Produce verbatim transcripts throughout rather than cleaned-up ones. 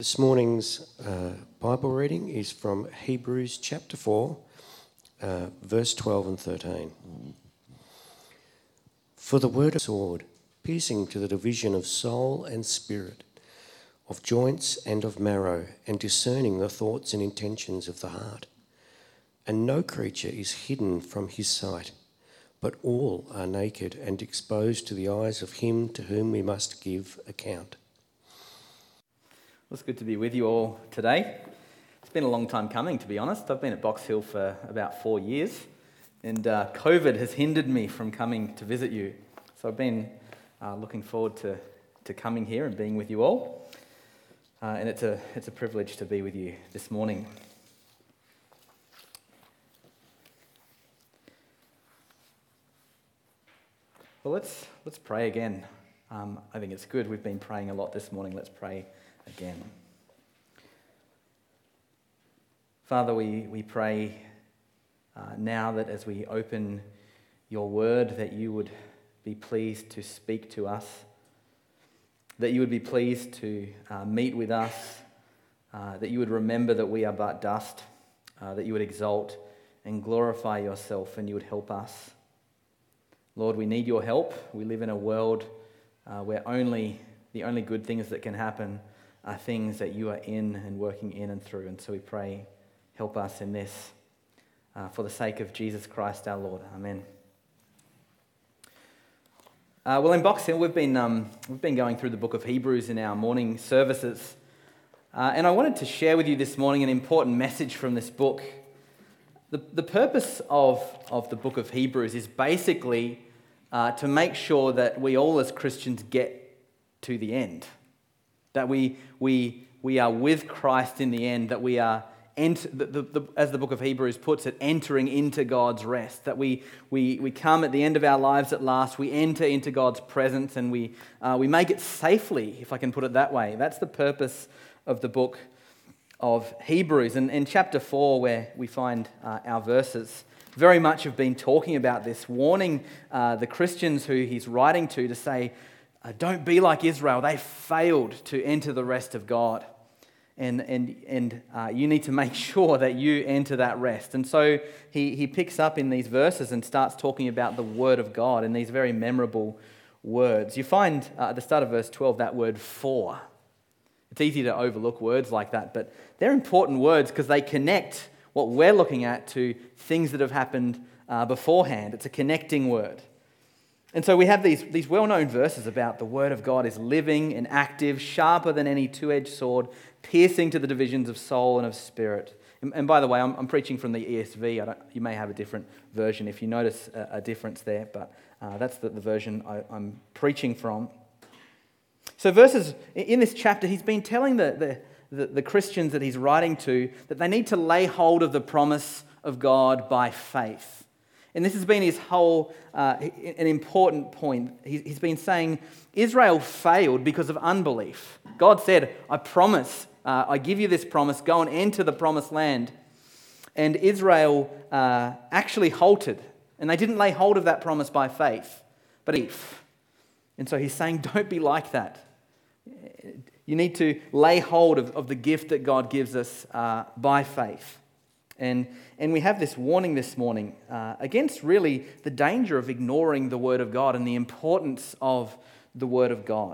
This morning's uh, Bible reading is from Hebrews chapter four, uh, verse twelve and thirteen. For the word of sword, piercing to the division of soul and spirit, of joints and of marrow, and discerning the thoughts and intentions of the heart. And no creature is hidden from his sight, but all are naked and exposed to the eyes of him to whom we must give account. Well, it's good to be with you all today. It's been a long time coming, to be honest. I've been at Box Hill for about four years, and uh, COVID has hindered me from coming to visit you. So I've been uh, looking forward to, to coming here and being with you all. Uh, and it's a it's a privilege to be with you this morning. Well, let's let's pray again. Um, I think it's good. We've been praying a lot this morning. Let's pray again. Father, we, we pray uh, now that as we open your word, that you would be pleased to speak to us, that you would be pleased to uh, meet with us, uh, that you would remember that we are but dust, uh, that you would exalt and glorify yourself, and you would help us. Lord, we need your help. We live in a world uh, where only the only good things that can happen are things that you are in and working in and through. And so we pray, help us in this uh, for the sake of Jesus Christ our Lord. Amen. Uh, well, in Box Hill, we've been um, we've been going through the book of Hebrews in our morning services, uh, and I wanted to share with you this morning an important message from this book. The the purpose of of the book of Hebrews is basically uh, to make sure that we all as Christians get to the end. That we we we are with Christ in the end, that we are, ent- the, the, the, as the book of Hebrews puts it, entering into God's rest. That we we we come at the end of our lives at last, we enter into God's presence, and we uh, we make it safely, if I can put it that way. That's the purpose of the book of Hebrews. And in chapter four, where we find uh, our verses, very much have been talking about this, warning uh, the Christians who he's writing to to say, Uh, don't be like Israel. They failed to enter the rest of God. And and and uh, you need to make sure that you enter that rest. And so he, he picks up in these verses and starts talking about the Word of God in these very memorable words. You find uh, at the start of verse twelve that word for. It's easy to overlook words like that, but they're important words because they connect what we're looking at to things that have happened uh, beforehand. It's a connecting word. And so we have these, these well-known verses about the Word of God is living and active, sharper than any two-edged sword, piercing to the divisions of soul and of spirit. And, and by the way, I'm, I'm preaching from the E S V. I don't, you may have a different version if you notice a, a difference there, but uh, that's the, the version I, I'm preaching from. So verses, in this chapter, he's been telling the, the, the, the Christians that he's writing to that they need to lay hold of the promise of God by faith. And this has been his whole, uh, an important point. He's been saying Israel failed because of unbelief. God said, I promise, uh, I give you this promise, go and enter the promised land. And Israel uh, actually halted. And they didn't lay hold of that promise by faith, but belief. And so he's saying, don't be like that. You need to lay hold of, of the gift that God gives us uh, by faith. And and we have this warning this morning uh, against really the danger of ignoring the Word of God and the importance of the Word of God.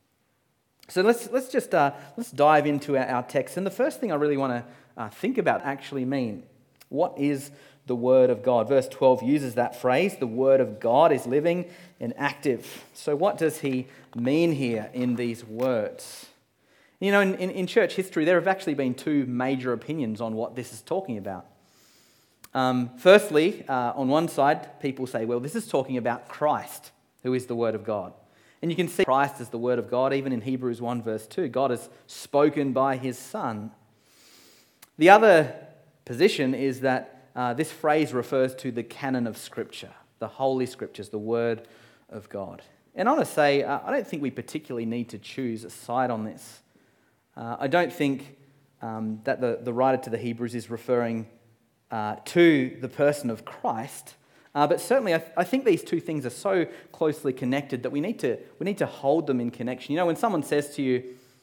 So let's let's just uh, let's dive into our, our text. And the first thing I really want to uh, think about actually mean, what is the Word of God? Verse twelve uses that phrase, the Word of God is living and active. So what does he mean here in these words? You know, in, in, in church history, there have actually been two major opinions on what this is talking about. Um, firstly, uh, on one side, people say, well, this is talking about Christ, who is the Word of God. And you can see Christ as the Word of God, even in Hebrews one verse two. God has spoken by his Son. The other position is that uh, this phrase refers to the canon of Scripture, the Holy Scriptures, the Word of God. And I want to say, uh, I don't think we particularly need to choose a side on this. Uh, I don't think um, that the, the writer to the Hebrews is referring uh, to the person of Christ, uh, but certainly I, th- I think these two things are so closely connected that we need to we need to hold them in connection. You know, when someone says to you,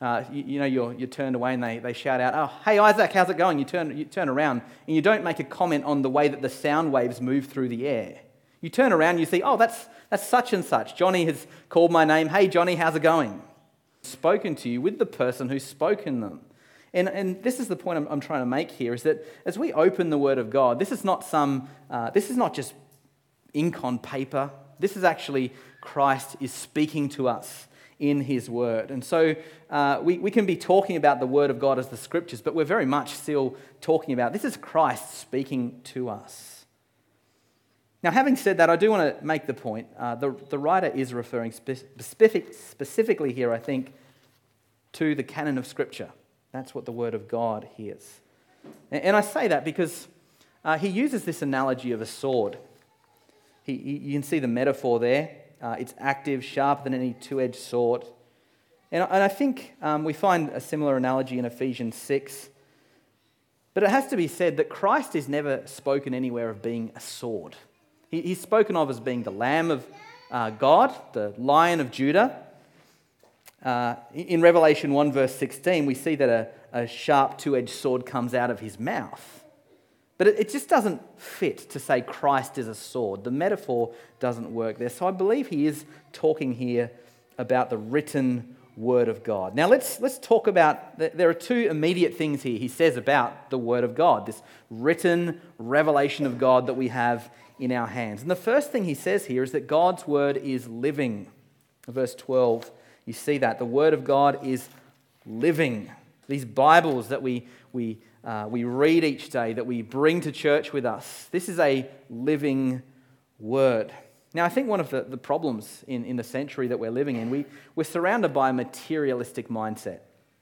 Uh, you, you know, you're, you're turned away and they, they shout out, "Oh, hey Isaac, how's it going?" You turn, you turn around and you don't make a comment on the way that the sound waves move through the air. You turn around and you see, "Oh, that's, that's such and such. Johnny has called my name. Hey Johnny, how's it going?" Spoken to you with the person who's spoken them. And, and this is the point I'm, I'm trying to make here, is that as we open the Word of God, this is not some, uh, this is not just ink on paper. This is actually Christ is speaking to us in his word. And so uh, we, we can be talking about the word of God as the scriptures, but we're very much still talking about this is Christ speaking to us. Now, having said that, I do want to make the point. Uh, the, the writer is referring spe- specific, specifically here, I think, to the canon of Scripture. That's what the word of God is. And, and I say that because uh, he uses this analogy of a sword. He, he, you can see the metaphor there. Uh, it's active, sharper than any two-edged sword. And, and I think um, we find a similar analogy in Ephesians six. But it has to be said that Christ is never spoken anywhere of being a sword. He, he's spoken of as being the Lamb of uh, God, the Lion of Judah. Uh, in Revelation one verse sixteen, we see that a, a sharp two-edged sword comes out of his mouth. But it just doesn't fit to say Christ is a sword. The metaphor doesn't work there. So I believe he is talking here about the written word of God. Now let's let's talk about, there are two immediate things here he says about the word of God, this written revelation of God that we have in our hands. And the first thing he says here is that God's word is living. Verse twelve, you see that. The word of God is living. These Bibles that we we Uh, we read each day, that we bring to church with us. This is a living word. Now, I think one of the, the problems in, in the century that we're living in, we, we're surrounded by a materialistic mindset.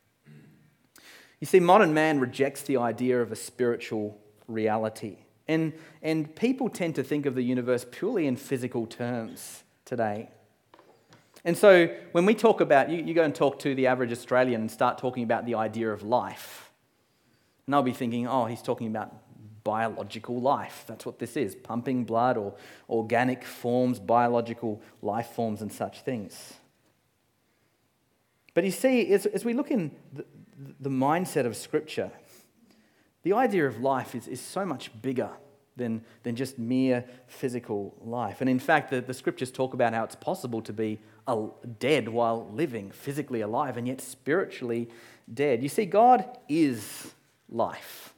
You see, modern man rejects the idea of a spiritual reality. And, and people tend to think of the universe purely in physical terms today. And so when we talk about, you, you go and talk to the average Australian and start talking about the idea of life. And they'll be thinking, oh, he's talking about biological life. That's what this is, pumping blood or organic forms, biological life forms and such things. But you see, as, as we look in the, the mindset of Scripture, the idea of life is, is so much bigger than, than just mere physical life. And in fact, the, the Scriptures talk about how it's possible to be a, dead while living, physically alive, and yet spiritually dead. You see, God is life.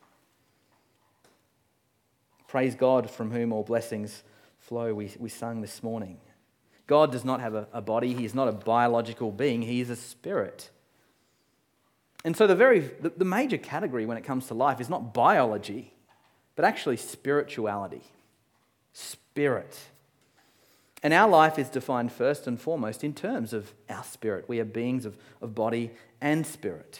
Praise God from whom all blessings flow, we, we sung this morning. God does not have a, a body. He is not a biological being. He is a spirit. And so the very the, the major category when it comes to life is not biology, but actually spirituality. Spirit. And our life is defined first and foremost in terms of our spirit. We are beings of, of body and spirit.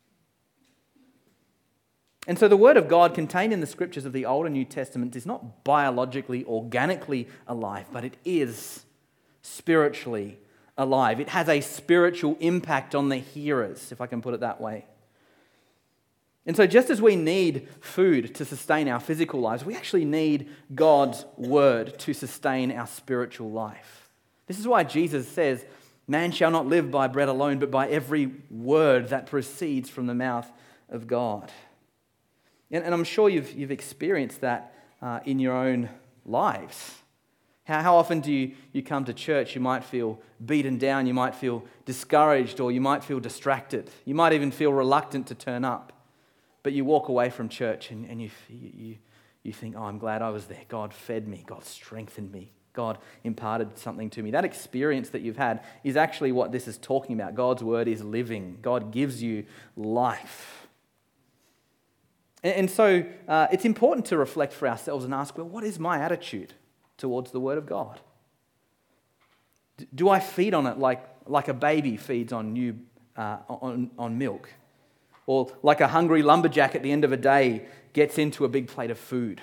And so the word of God contained in the scriptures of the Old and New Testament is not biologically, organically alive, but it is spiritually alive. It has a spiritual impact on the hearers, if I can put it that way. And so just as we need food to sustain our physical lives, we actually need God's word to sustain our spiritual life. This is why Jesus says, "Man shall not live by bread alone, but by every word that proceeds from the mouth of God." And, and I'm sure you've, you've experienced that uh, in your own lives. How, how often do you, you come to church, you might feel beaten down, you might feel discouraged, or you might feel distracted. You might even feel reluctant to turn up. But you walk away from church and, and you, you, you think, oh, I'm glad I was there. God fed me. God strengthened me. God imparted something to me. That experience that you've had is actually what this is talking about. God's word is living. God gives you life. And, and so uh, it's important to reflect for ourselves and ask, well, what is my attitude towards the word of God? D- do I feed on it like, like a baby feeds on, new, uh, on, on milk? Or like a hungry lumberjack at the end of a day gets into a big plate of food?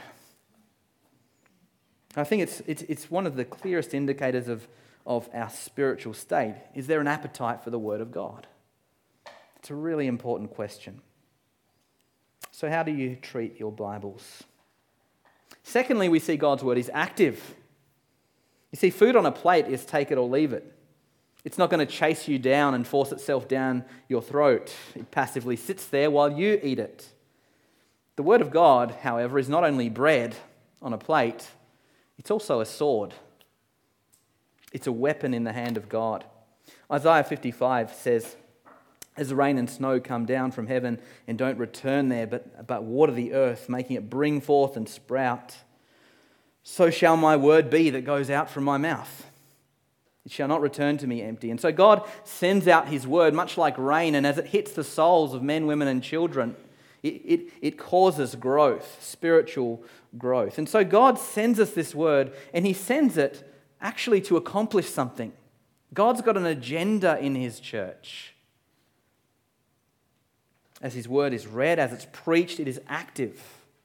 I think it's, it's, it's one of the clearest indicators of, of our spiritual state. Is there an appetite for the Word of God? It's a really important question. So how do you treat your Bibles? Secondly, we see God's Word is active. You see, food on a plate is take it or leave it. It's not going to chase you down and force itself down your throat. It passively sits there while you eat it. The Word of God, however, is not only bread on a plate, it's also a sword. It's a weapon in the hand of God. Isaiah fifty-five says, "As rain and snow come down from heaven and don't return there, but, but water the earth, making it bring forth and sprout, so shall my word be that goes out from my mouth. It shall not return to me empty." And so God sends out his word much like rain, and as it hits the souls of men, women and children, it, it, it causes growth, spiritual growth. And so God sends us this word, and he sends it actually to accomplish something. God's got an agenda in his church. As his word is read, as it's preached, it is active.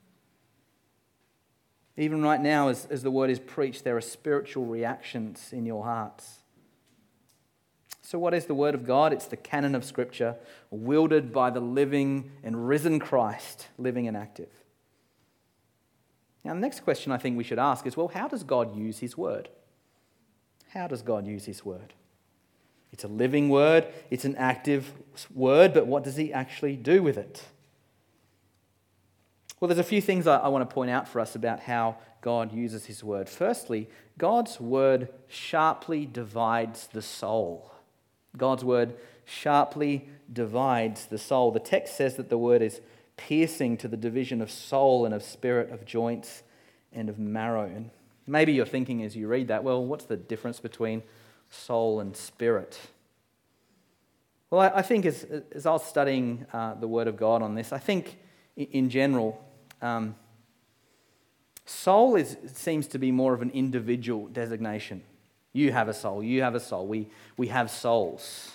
Even right now, as, as the word is preached, there are spiritual reactions in your hearts. So what is the word of God? It's the canon of Scripture, wielded by the living and risen Christ, living and active. Now, the next question I think we should ask is, well, how does God use his word? How does God use his word? It's a living word, it's an active word, but what does he actually do with it? Well, there's a few things I, I want to point out for us about how God uses his word. Firstly, God's word sharply divides the soul. God's word sharply divides the soul. The text says that the word is piercing to the division of soul and of spirit, of joints and of marrow. And maybe you're thinking as you read that, well, what's the difference between soul and spirit? Well, I, I think as, as I was studying uh, the word of God on this, I think in, in general, Um, soul is seems to be more of an individual designation. You have a soul, you have a soul, we, we have souls.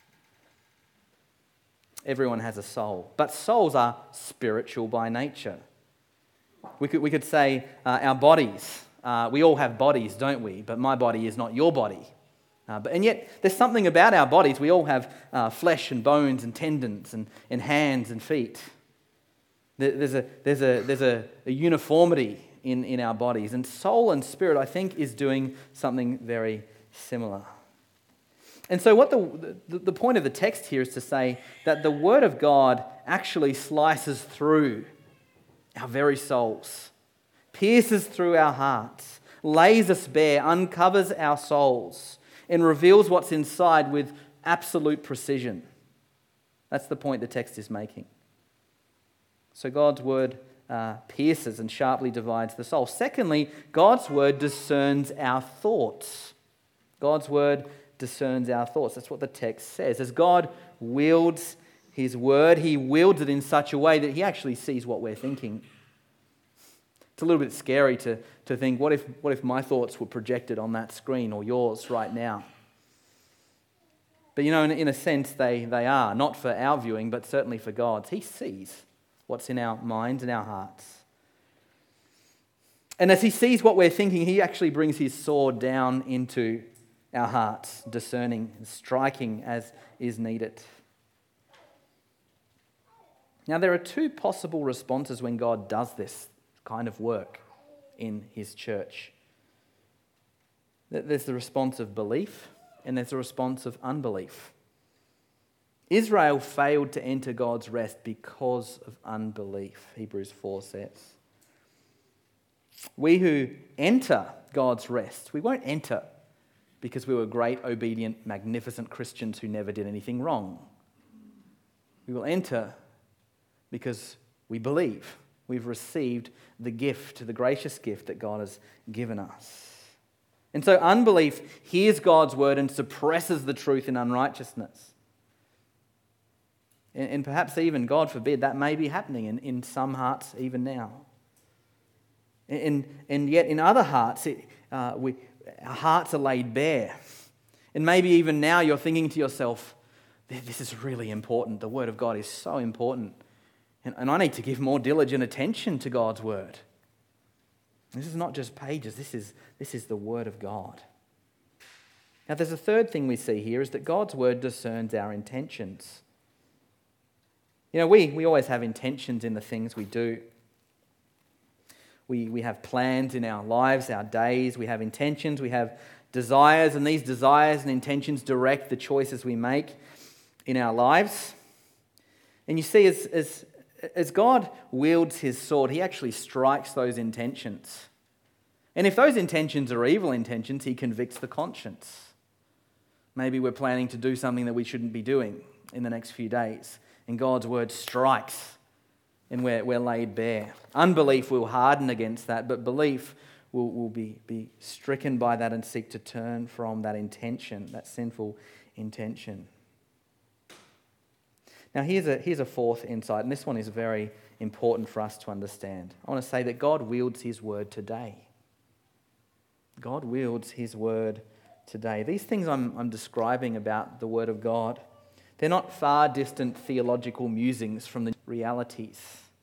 Everyone has a soul. But souls are spiritual by nature. We could, we could say uh, our bodies, uh, we all have bodies, don't we? But my body is not your body. Uh, but, and yet there's something about our bodies. We all have uh, flesh and bones and tendons and, and hands and feet. There's a, there's a, there's a, a uniformity in, in our bodies. And soul and spirit, I think, is doing something very similar. And so what the, the, the point of the text here is to say that the Word of God actually slices through our very souls, pierces through our hearts, lays us bare, uncovers our souls, and reveals what's inside with absolute precision. That's the point the text is making. So God's word uh, pierces and sharply divides the soul. Secondly, God's word discerns our thoughts. God's word discerns our thoughts. That's what the text says. As God wields his word, he wields it in such a way that he actually sees what we're thinking. It's a little bit scary to, to think, what if, what if my thoughts were projected on that screen or yours right now? But you know, in, in a sense, they, they are. Not for our viewing, but certainly for God's. He sees what's in our minds and our hearts. And as he sees what we're thinking, he actually brings his sword down into our hearts, discerning and striking as is needed. Now, there are two possible responses when God does this kind of work in his church. There's the response of belief, and there's the response of unbelief. Israel failed to enter God's rest because of unbelief, Hebrews four says. We who enter God's rest, we won't enter because we were great, obedient, magnificent Christians who never did anything wrong. We will enter because we believe we've received the gift, the gracious gift that God has given us. And so unbelief hears God's word and suppresses the truth in unrighteousness. And perhaps even, God forbid, that may be happening in, in some hearts even now. And, and yet in other hearts, it, uh, we, our hearts are laid bare. And maybe even now you're thinking to yourself, this is really important. The Word of God is so important. And, and I need to give more diligent attention to God's Word. This is not just pages. This is, this is the Word of God. Now there's a third thing we see here is that God's Word discerns our intentions. You know, we, we always have intentions in the things we do. We, we have plans in our lives, our days. We have intentions. We have desires, and these desires and intentions direct the choices we make in our lives. And you see, as, as, as God wields his sword, he actually strikes those intentions. And if those intentions are evil intentions, he convicts the conscience. Maybe we're planning to do something that we shouldn't be doing in the next few days, and God's word strikes, and we're, we're laid bare. Unbelief will harden against that, but belief will, will be, be stricken by that and seek to turn from that intention, that sinful intention. Now here's a, here's a fourth insight, and this one is very important for us to understand. I want to say that God wields his word today. God wields his word today. These things I'm, I'm describing about the word of God, they're not far distant theological musings from the realities.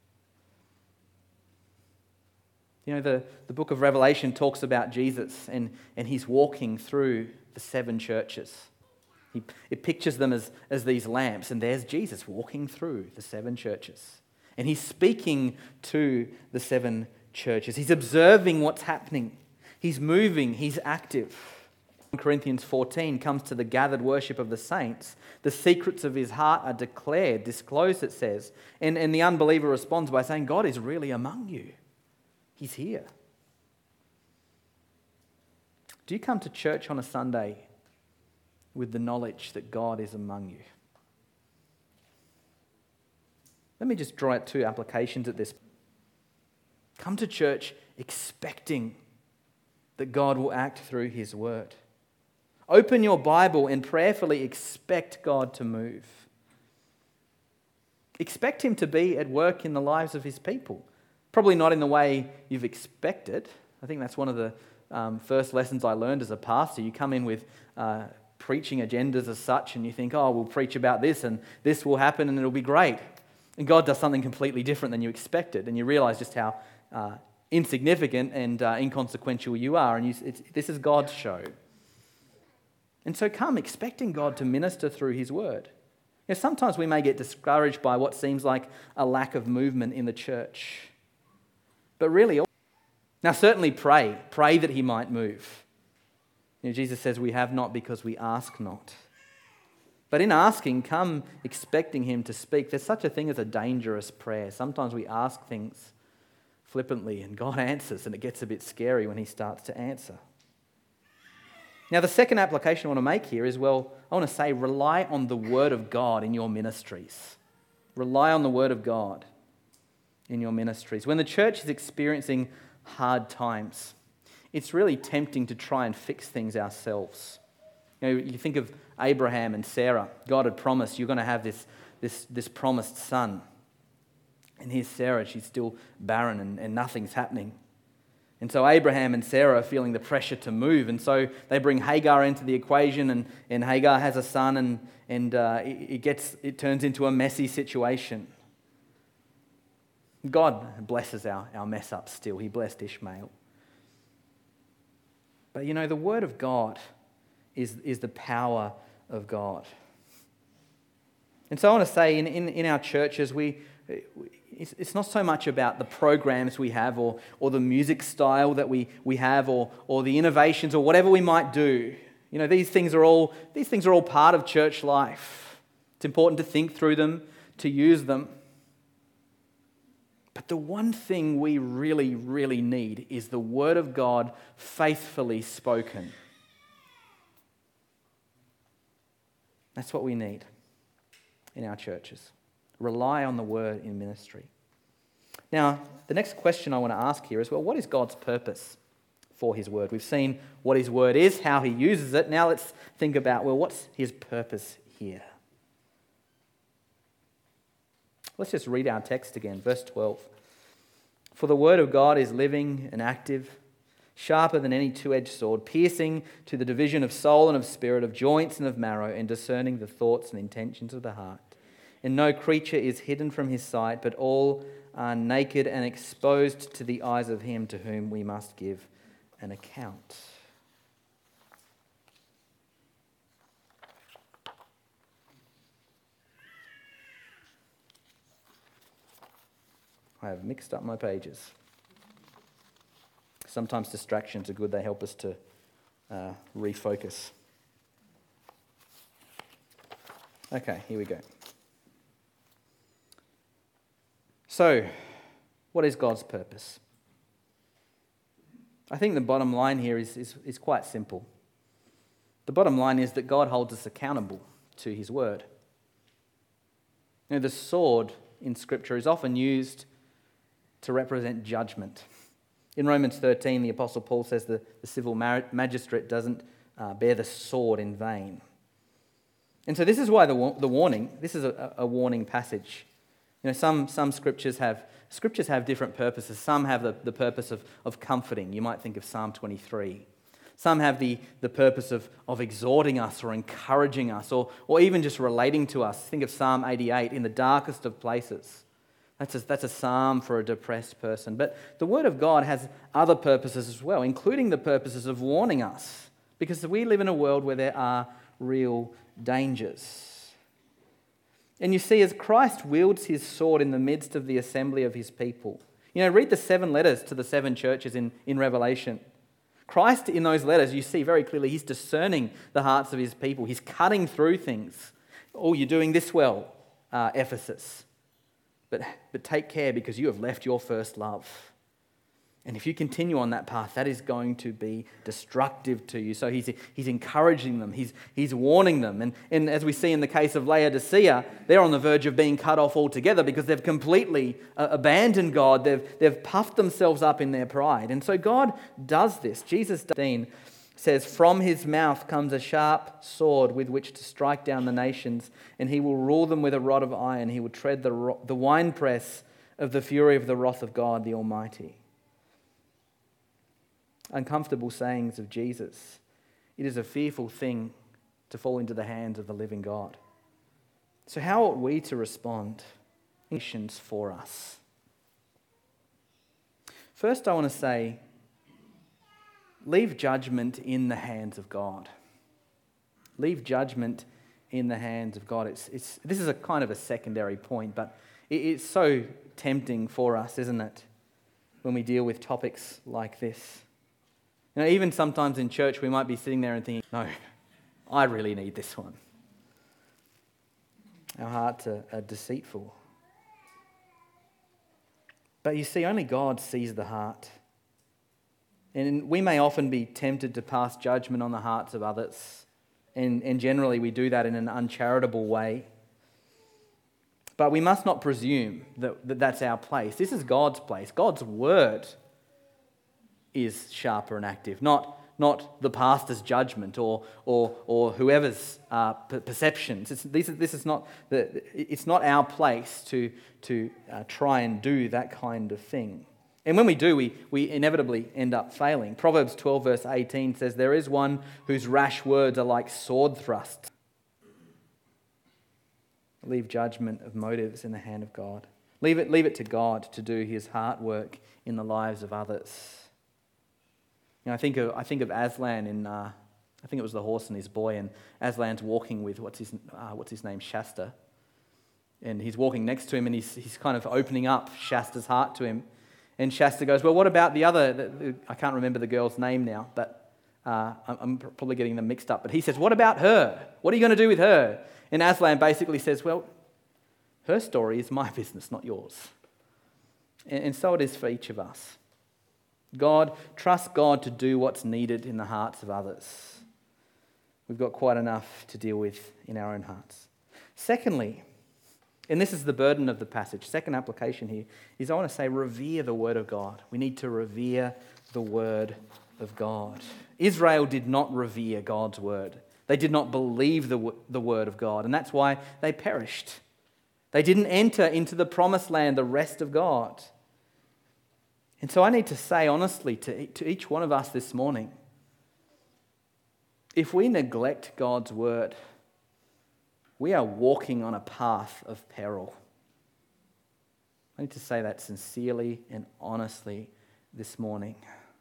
You know, the, the book of Revelation talks about Jesus and, and he's walking through the seven churches. He, it pictures them as, as these lamps, and there's Jesus walking through the seven churches. And he's speaking to the seven churches. He's observing what's happening. He's moving, he's active. Corinthians fourteen comes to the gathered worship of the saints. The secrets of his heart are declared, disclosed, it says. And, and the unbeliever responds by saying, God is really among you. He's here. Do you come to church on a Sunday with the knowledge that God is among you? Let me just draw out two applications at this. Come to church expecting that God will act through his word. Open your Bible and prayerfully expect God to move. Expect him to be at work in the lives of his people. Probably not in the way you've expected. I think that's one of the um, first lessons I learned as a pastor. You come in with uh, preaching agendas as such, and you think, oh, we'll preach about this, and this will happen, and it'll be great. And God does something completely different than you expected, and you realize just how uh, insignificant and uh, inconsequential you are, and you, it's, this is God's show. And so come expecting God to minister through his word. You know, sometimes we may get discouraged by what seems like a lack of movement in the church. But really, now certainly pray. Pray that he might move. You know, Jesus says we have not because we ask not. But in asking, come expecting him to speak. There's such a thing as a dangerous prayer. Sometimes we ask things flippantly and God answers, and it gets a bit scary when he starts to answer. Now, the second application I want to make here is, well, I want to say rely on the word of God in your ministries. Rely on the word of God in your ministries. When the church is experiencing hard times, it's really tempting to try and fix things ourselves. You know, you think of Abraham and Sarah. God had promised you're going to have this, this, this promised son. And here's Sarah, she's still barren and, and nothing's happening. And so Abraham and Sarah are feeling the pressure to move. And so they bring Hagar into the equation, and, and Hagar has a son, and, and uh, it, it, gets, it turns into a messy situation. God blesses our, our mess up still. He blessed Ishmael. But you know, the word of God is, is the power of God. And so I want to say in, in, in our churches, we... It's, it's not so much about the programs we have or, or the music style that we, we have or, or the innovations or whatever we might do. You know, these things are all these things are all part of church life. It's important to think through them, to use them. But the one thing we really, really need is the word of God faithfully spoken. That's what we need in our churches. Rely on the word in ministry. Now, the next question I want to ask here is, well, what is God's purpose for his word? We've seen what his word is, how he uses it. Now let's think about, well, what's his purpose here? Let's just read our text again, verse twelve. For the word of God is living and active, sharper than any two-edged sword, piercing to the division of soul and of spirit, of joints and of marrow, and discerning the thoughts and intentions of the heart. And no creature is hidden from his sight, but all are naked and exposed to the eyes of him to whom we must give an account. I have mixed up my pages. Sometimes distractions are good. They help us to uh, refocus. Okay, here we go. So, what is God's purpose? I think the bottom line here is, is, is quite simple. The bottom line is that God holds us accountable to his word. You know, the sword in Scripture is often used to represent judgment. In Romans thirteen, the Apostle Paul says the, the civil magistrate doesn't uh, bear the sword in vain. And so this is why the, the warning, this is a, a warning passage. You know, some, some scriptures have scriptures have different purposes. Some have the, the purpose of, of comforting. You might think of Psalm twenty-three. Some have the, the purpose of, of exhorting us or encouraging us or, or even just relating to us. Think of Psalm eighty-eight, in the darkest of places. That's a, that's a psalm for a depressed person. But the Word of God has other purposes as well, including the purposes of warning us, because we live in a world where there are real dangers. And you see, as Christ wields his sword in the midst of the assembly of his people, you know, read the seven letters to the seven churches in, in Revelation. Christ, in those letters, you see very clearly, he's discerning the hearts of his people. He's cutting through things. Oh, you're doing this well, uh, Ephesus. But, but take care, because you have left your first love. And if you continue on that path, that is going to be destructive to you. So he's, he's encouraging them. He's, he's warning them. And, and as we see in the case of Laodicea, they're on the verge of being cut off altogether because they've completely uh, abandoned God. They've, they've puffed themselves up in their pride. And so God does this. Jesus says, from his mouth comes a sharp sword with which to strike down the nations, and he will rule them with a rod of iron. He will tread the, the winepress of the fury of the wrath of God the Almighty. Uncomfortable sayings of Jesus. It is a fearful thing to fall into the hands of the living God. So how ought we to respond? Missions for us. First, I want to say, leave judgment in the hands of God. Leave judgment in the hands of God. It's, it's, this is a kind of a secondary point, but it, it's so tempting for us, isn't it, when we deal with topics like this. You know, even sometimes in church we might be sitting there and thinking, no, I really need this one. Our hearts are, are deceitful. But you see, only God sees the heart. And we may often be tempted to pass judgment on the hearts of others. And, and generally we do that in an uncharitable way. But we must not presume that, that that's our place. This is God's place. God's word is sharper and active, not, not the pastor's judgment or or or whoever's uh, perceptions. It's, this, is, this is not the, it's not our place to, to uh, try and do that kind of thing. And when we do, we, we inevitably end up failing. Proverbs twelve verse eighteen says, there is one whose rash words are like sword thrusts. Leave judgment of motives in the hand of God. Leave it, leave it to God to do his heart work in the lives of others. You know, I think of I think of Aslan in uh, I think it was The Horse and His Boy, and Aslan's walking with what's his uh, what's his name Shasta, and he's walking next to him, and he's he's kind of opening up Shasta's heart to him, and Shasta goes, well, what about the other? The, the, I can't remember the girl's name now, but uh, I'm, I'm probably getting them mixed up. But he says, what about her? What are you going to do with her? And Aslan basically says, well, her story is my business, not yours, and, and so it is for each of us. God, trust God to do what's needed in the hearts of others. We've got quite enough to deal with in our own hearts. Secondly, and this is the burden of the passage, second application here, is I want to say revere the word of God. We need to revere the word of God. Israel did not revere God's word. They did not believe the, the word of God, and that's why they perished. They didn't enter into the promised land, the rest of God. And so I need to say honestly to, to each one of us this morning, if we neglect God's word, we are walking on a path of peril. I need to say that sincerely and honestly this morning.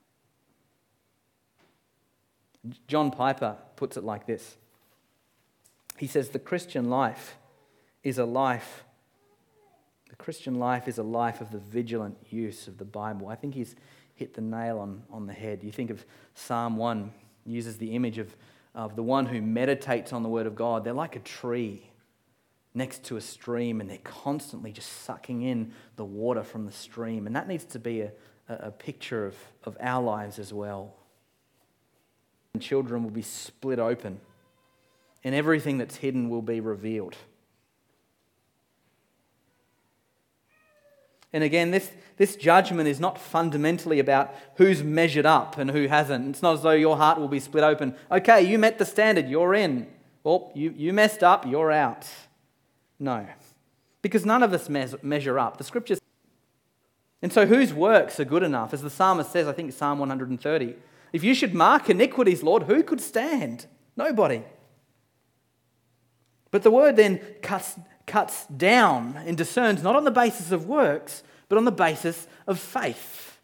John Piper puts it like this. He says, the Christian life is a life The Christian life is a life of the vigilant use of the Bible. I think he's hit the nail on, on the head. You think of Psalm one, uses the image of, of the one who meditates on the word of God. They're like a tree next to a stream, and they're constantly just sucking in the water from the stream. And that needs to be a, a picture of, of our lives as well. And children will be split open, and everything that's hidden will be revealed. And again, this, this judgment is not fundamentally about who's measured up and who hasn't. It's not as though your heart will be split open. Okay, you met the standard, you're in. Well, you, you messed up, you're out. No, because none of us measure up. The scriptures. And so whose works are good enough? As the psalmist says, I think Psalm one hundred thirty, if you should mark iniquities, Lord, who could stand? Nobody. But the word then cuts, cuts down and discerns not on the basis of works, but on the basis of faith.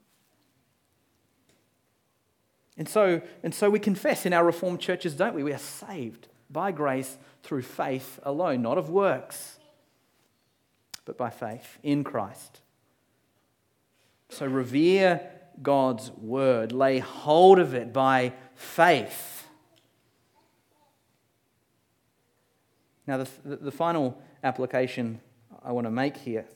And so, and so we confess in our Reformed churches, don't we? We are saved by grace through faith alone, not of works, but by faith in Christ. So revere God's word, lay hold of it by faith. Now, the, the, the final application I want to make here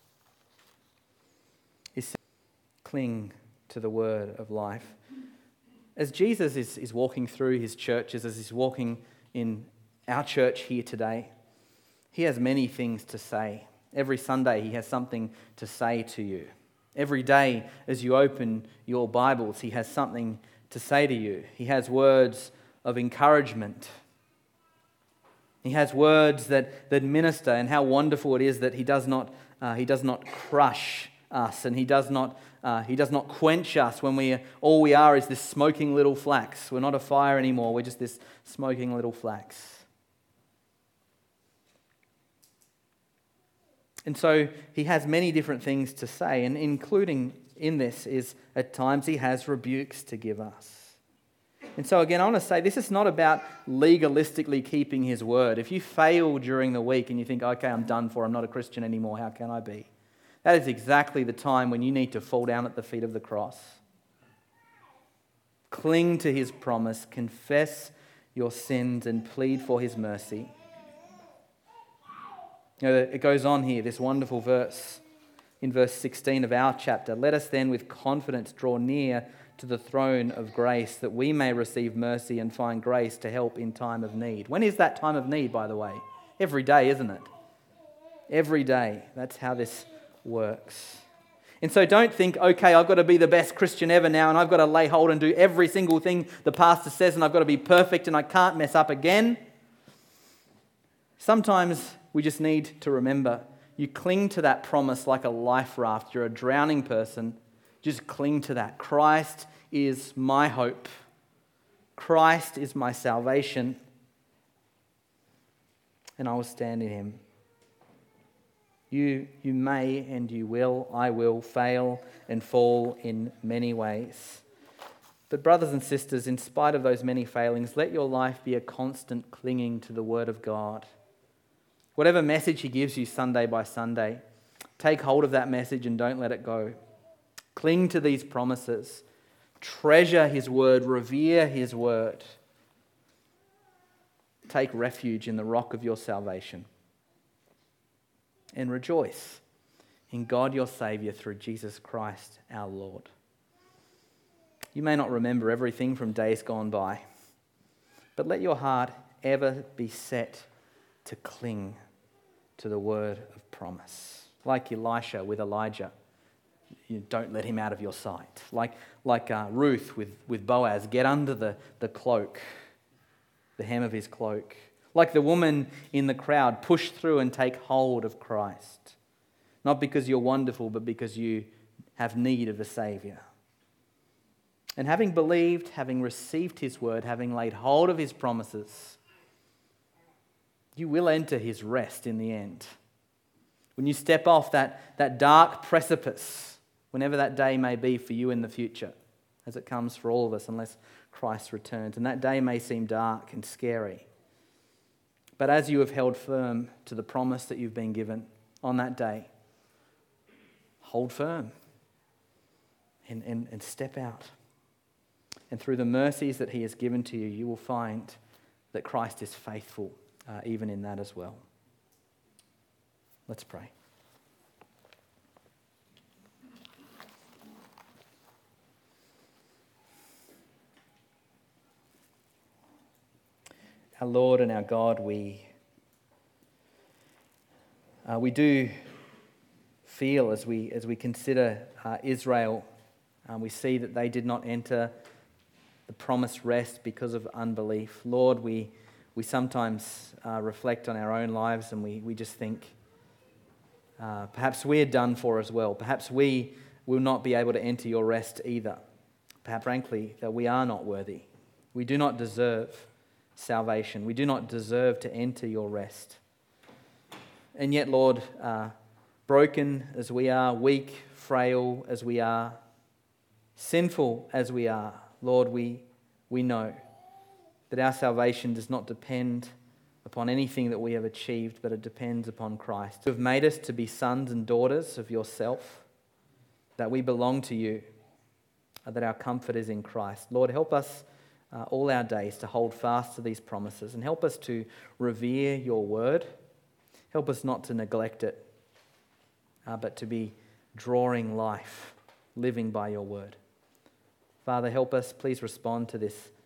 is cling to the word of life. As Jesus is, is walking through his churches, as he's walking in our church here today, he has many things to say. Every Sunday he has something to say to you. Every day as you open your Bibles, he has something to say to you. He has words of encouragement. He has words that, that minister, and how wonderful it is that he does not uh, he does not crush us, and he does not uh, he does not quench us when we all we are is this smoking little flax. We're not a fire anymore. We're just this smoking little flax. And so he has many different things to say, and including in this is at times he has rebukes to give us. And so again, I want to say this is not about legalistically keeping his word. If you fail during the week and you think, okay, I'm done for, I'm not a Christian anymore, how can I be? That is exactly the time when you need to fall down at the feet of the cross. Cling to his promise, confess your sins and plead for his mercy. You know, it goes on here, this wonderful verse in verse sixteen of our chapter. Let us then with confidence draw near to the throne of grace that we may receive mercy and find grace to help in time of need. When is that time of need, by the way? Every day, isn't it? Every day. That's how this works. And so don't think, okay, I've got to be the best Christian ever now and I've got to lay hold and do every single thing the pastor says and I've got to be perfect and I can't mess up again. Sometimes we just need to remember, you cling to that promise like a life raft. You're a drowning person. Just cling to that. Christ is my hope. Christ is my salvation. And I will stand in him. You, you may and you will, I will, fail and fall in many ways. But brothers and sisters, in spite of those many failings, let your life be a constant clinging to the Word of God. Whatever message he gives you Sunday by Sunday, take hold of that message and don't let it go. Cling to these promises. Treasure his word. Revere his word. Take refuge in the rock of your salvation. And rejoice in God your Saviour through Jesus Christ our Lord. You may not remember everything from days gone by, but let your heart ever be set to cling to the word of promise. Like Elisha with Elijah. You don't let him out of your sight. Like, like uh, Ruth with, with Boaz, get under the, the cloak, the hem of his cloak. Like the woman in the crowd, push through and take hold of Christ. Not because you're wonderful, but because you have need of a Saviour. And having believed, having received his word, having laid hold of his promises, you will enter his rest in the end. When you step off that, that dark precipice, whenever that day may be for you in the future, as it comes for all of us unless Christ returns. And that day may seem dark and scary. But as you have held firm to the promise that you've been given on that day, hold firm and, and, and step out. And through the mercies that he has given to you, you will find that Christ is faithful uh, even in that as well. Let's pray. Our Lord and our God, we, uh, we do feel as we, as we consider uh, Israel, uh, we see that they did not enter the promised rest because of unbelief. Lord, we we sometimes uh, reflect on our own lives and we, we just think uh, perhaps we're done for as well. Perhaps we will not be able to enter your rest either. Perhaps, frankly, that we are not worthy. We do not deserve salvation. We do not deserve to enter your rest. And yet, Lord, uh, broken as we are, weak, frail as we are, sinful as we are, Lord, we, we know that our salvation does not depend upon anything that we have achieved, but it depends upon Christ. You have made us to be sons and daughters of yourself, that we belong to you, that our comfort is in Christ. Lord, help us uh, all our days to hold fast to these promises and help us to revere your word. Help us not to neglect it, uh, but to be drawing life, living by your word. Father, help us. Please respond to this